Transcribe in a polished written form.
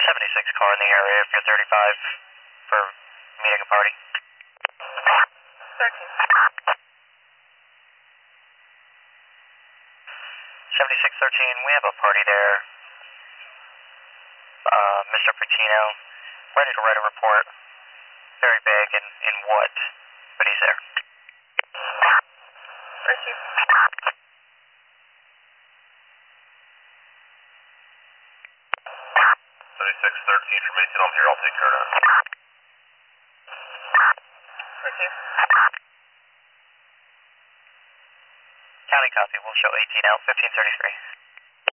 76 car in the area, if you're 35 for meeting a party. 13. 7613, we have a party there. Mr. Patino, ready to write a report. Very vague in what, but he's there. Thank you. 7613 from 18, I'm here, I'll take care of that. Thank you. County copy, we'll show 18 out, 1533.